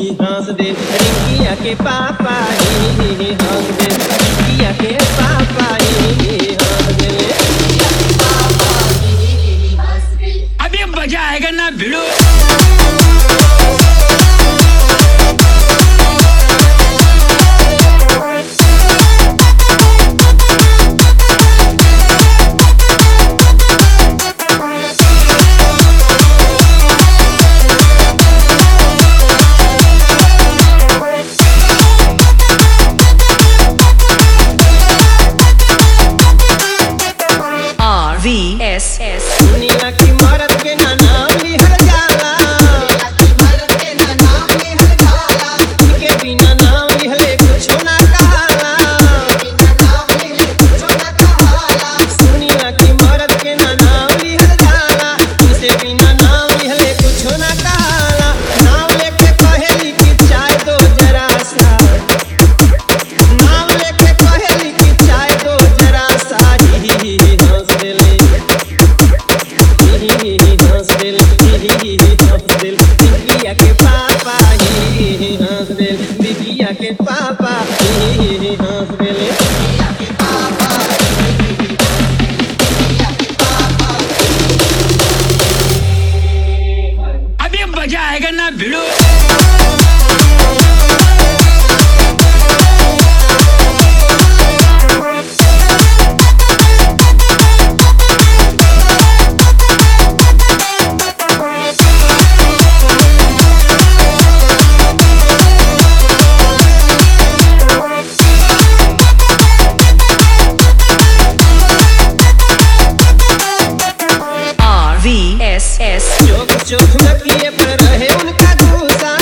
हंस दे रिंकिया के पापा हंस दे रिंकिया के पापा हंस दे। अभी मजा आएगा ना भिड़ो। RVSS दुनिया की मरद के ना नाम लिहल जाला, इनके बिना नाम लिहले कुछो ना कहाला। दुनिया की मरद के ना नाम लिहल जाला, इनसे बिना नाम लिहले कुछो ना कहाला। नाम लेके कहेली कि चाय दो जरा सा, नाम लेके कहेली कि चाय दो जरा सा। हंस देले हंस दिल बिटिया के पापा हंस दिल बिटिया के पापा हंस दिल। अभी मजा आएगा ना भिड़ो। RVSS चोख चोख नकिए पर रहे उनका गुस्सा,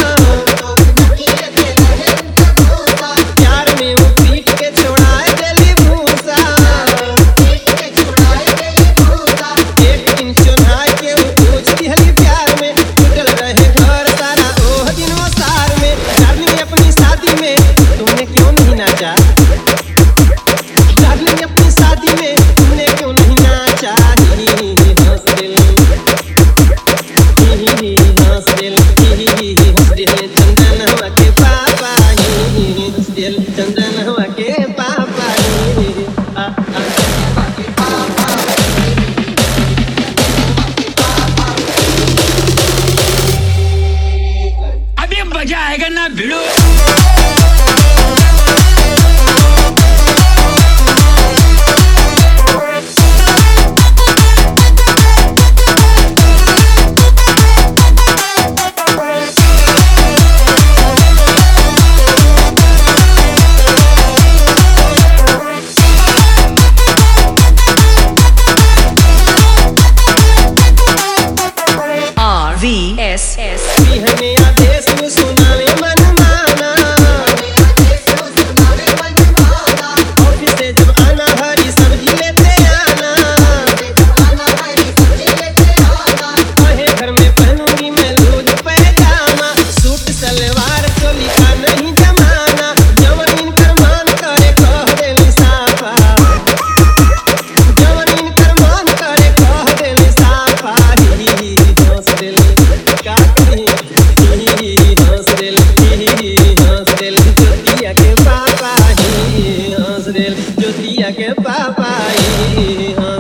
प्यार में वो पीट के छोड़ाए देली भूसा। एक दिन चुन्हा के वो पूछ दिहली प्यार में, टूटल रहे घर सारा ओह दिन वो सार में। डार्लिंग अपनी शादी में तुमने क्यों नहीं नाचा, डार्लिंग अपनी शादी में तुमने क्यों नहीं नाचा। हंस दिल हंस दिल हंस दिल चंदन हुआ के पापा हंस दिल चंदन हुआ के पापा अभी मजा आएगा ना भिड़ो। RVSS बिहने आदेश वो सुनावे मनमाना, ऑफिस से जब आना हरी सब्जी लेते आना। कहे घर में पहनूंगी मैं लूज पैजामा, सूट सलवार चोली का नहीं जमाना। जवन इनकर मान करे कह देली साफा, जवन इनकर मान करे कह देली साफा। हंस दिल का हंस दिल ज्योतिया के पापा हंस दिल ज्योतिया के पापा